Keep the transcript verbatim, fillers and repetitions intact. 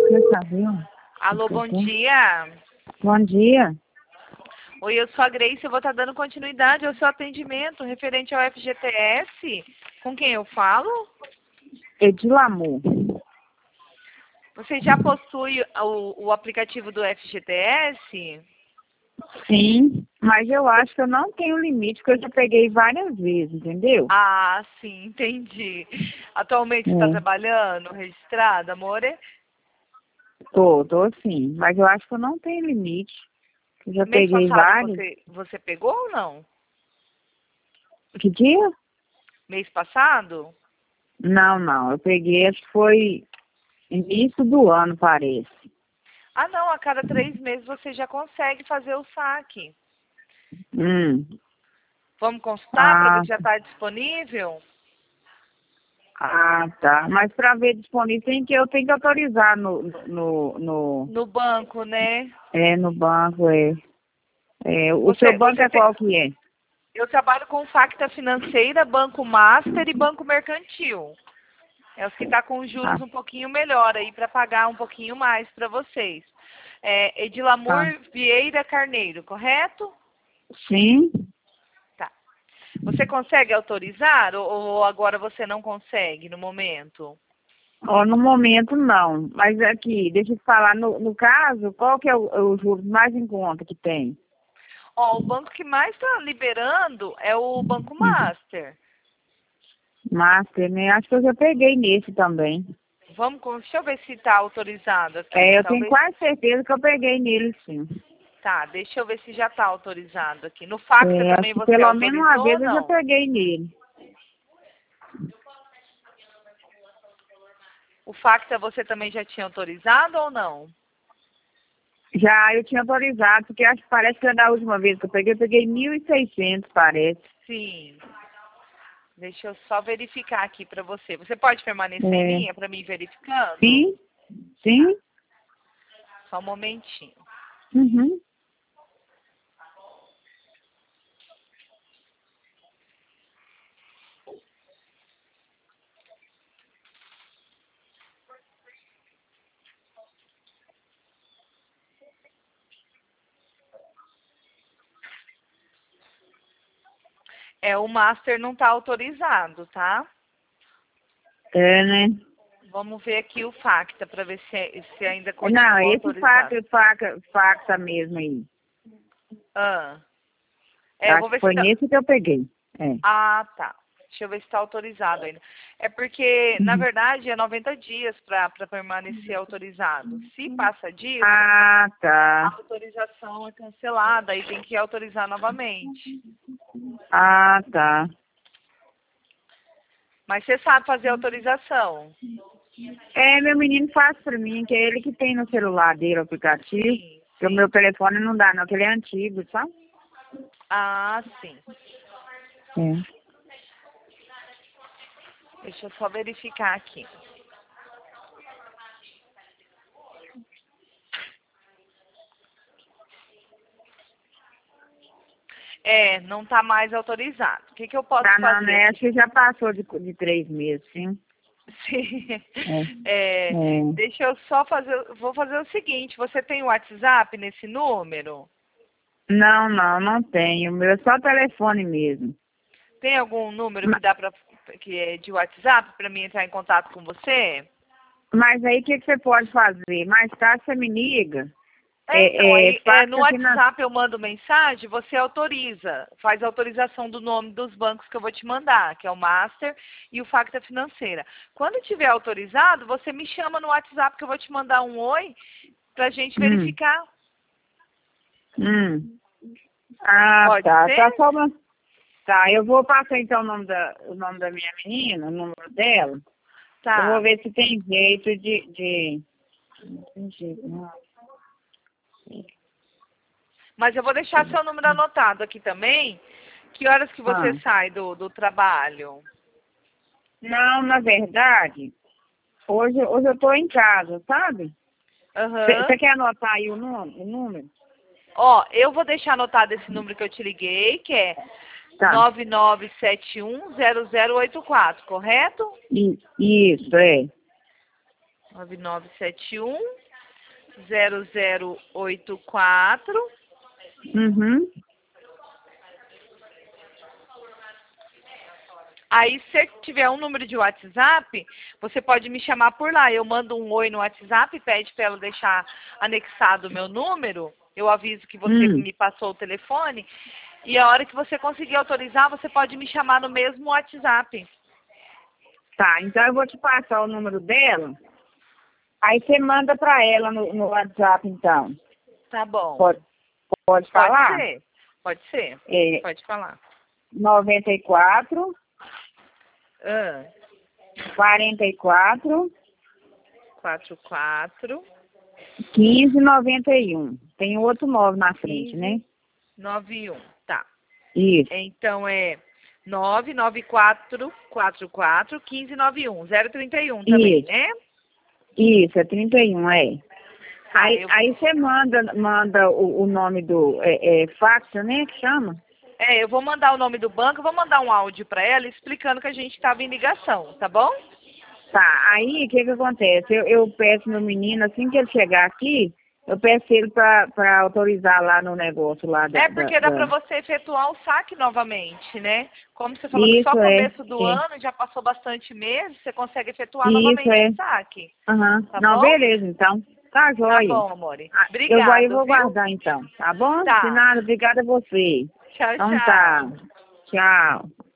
Quer saber? Alô, bom dia. Bom dia. Oi, eu sou a Grace, eu vou estar dando continuidade ao seu atendimento referente ao F G T S. Com quem eu falo? Edilamor. Você já possui o, o aplicativo do F G T S? Sim, mas eu acho que eu não tenho limite, porque eu já peguei várias vezes, entendeu? Ah, sim, entendi. Atualmente você está É. trabalhando, registrada, amore? Tô, tô sim, mas eu acho que eu não tenho limite. Eu já Mês peguei passado vários. você, você pegou ou não? Que dia? Mês passado? Não, não, eu peguei, acho que foi início do ano, parece. Ah, não, a cada três meses você já consegue fazer o saque. Hum. Vamos consultar para ver Ah, se já está disponível? ah, tá. Mas para ver disponível tem que eu tenho que autorizar no, no, no, No banco, né? é, no banco, é. É, o seu Você, banco você é tem... qual que é? Eu trabalho com Facta Financeira, Banco Master e Banco Mercantil. É os que estão tá com juros Ah, um pouquinho melhor aí para pagar um pouquinho mais para vocês. É Edilamor tá. Vieira Carneiro, correto? Sim. Tá. Você consegue autorizar ou, ou agora você não consegue no momento? Ó, no momento não, mas aqui, deixa eu te falar, no, no caso, qual que é o, o juros mais em conta que tem? Ó, o banco que mais está liberando é o Banco Master. Master, né? Acho que eu já peguei nesse também. Vamos, com- deixa eu ver se está autorizado aqui. É, eu tenho Talvez. quase certeza que eu peguei nele, sim. Tá, deixa eu ver se já está autorizado aqui. No Facta É, acho também que você pelo menos uma autorizou ou vez eu já não? peguei nele. O Facta você também já tinha autorizado ou não? Já eu tinha autorizado, porque acho que parece que da última vez que eu peguei, eu peguei mil e seiscentos, parece. Sim. Deixa eu só verificar aqui para você. Você pode permanecer em É, linha para mim verificando? sim, sim, Só um momentinho. uhum. É, o Master não está autorizado, tá? É, né? Vamos ver aqui o Facta para ver se, se ainda Não, continua esse autorizado. faca, faca, faca mesmo aí. Ah, é, eu vou Acho que ver se foi tá... nesse que eu peguei. É. Ah, tá. Deixa eu ver se está autorizado ainda. É porque, na Uhum. verdade, é noventa dias para permanecer autorizado. Se passa disso, Ah, a tá. autorização é cancelada e tem que autorizar novamente. Ah, tá. Mas você sabe fazer autorização? É, meu menino faz pra mim, que é ele que tem no celular dele o aplicativo. Sim, Porque o sim. meu telefone não dá, não, que ele é antigo, sabe? Ah, sim. É. Deixa eu só verificar aqui. É, não está mais autorizado. O que, que eu posso Tá, não, fazer né? Acho aqui? que já passou de, de três meses, sim. Sim. É. É, É. deixa eu só fazer. Vou fazer o seguinte: você tem o WhatsApp nesse número? Não, não, não tenho. O meu é só telefone mesmo. Tem algum número que Ma- dá para que é de WhatsApp para mim entrar em contato com você? Mas aí o que, que você pode fazer? Mais tarde você me liga. É, então, É, é, aí é, no faça finan... WhatsApp eu mando mensagem, você autoriza, faz a autorização do nome dos bancos que eu vou te mandar, que é o Master e o Facta Financeira. Quando tiver autorizado, você me chama no WhatsApp que eu vou te mandar um oi pra gente Hum, verificar. hum. Ah, Pode tá. ser? Tá só uma... Tá, eu vou passar então o nome da, o nome da minha menina, o número dela. Eu vou Tá. ver se tem jeito de... de... Não tem jeito, não. Mas eu vou deixar seu número anotado aqui também. Que horas que você Ah. sai do, do trabalho? Não, na verdade, hoje, hoje eu tô em casa, sabe? Aham. Você quer anotar aí o, nome, o número? Ó, eu vou deixar anotado esse número que eu te liguei, que é Tá. nove nove sete um zero zero oito quatro, correto? I- Isso, é. nove nove sete um, zero zero oito quatro. Uhum. Aí, se tiver um número de WhatsApp, você pode me chamar por lá. Eu mando um oi no WhatsApp, pede para ela deixar anexado o meu número. Eu aviso que você Hum. me passou o telefone. E a hora que você conseguir autorizar, você pode me chamar no mesmo WhatsApp. Tá, então eu vou te passar o número dela. Aí você manda para ela no, no WhatsApp, então. Tá bom. Pode, pode falar? Pode ser. Pode ser. É, Pode falar. noventa e quatro, Ah, quarenta e quatro, quatro quatro, quinze, noventa e um. Tem outro nove na frente, né? nove um. Tá. Isso, Então é nove nove quatro quatro quatro um cinco nove um, zero trinta e um também, isso, né? isso, é trinta e um, é. Tá, Aí, eu, aí você manda, manda o, o nome do é, é, fax, né, que chama? é, eu vou mandar o nome do banco, vou mandar um áudio para ela explicando que a gente estava em ligação, tá bom? Tá, aí o que que acontece? Eu, eu peço meu menino, assim que ele chegar aqui, eu peço ele para autorizar lá no negócio lá da... É da, porque dá para da... você efetuar o saque novamente, né? Como você falou que só Isso, é, começo do é. ano, já passou bastante meses, você consegue efetuar Isso, novamente é. o saque, Aham. tá Não, bom? beleza, então. Tá Tá jóia. bom, amore. Ah, eu vou, eu Obrigado, vou viu? guardar, então. Tá bom? De Tá. nada, obrigada a você. Tchau, Então tá. tchau. Tchau.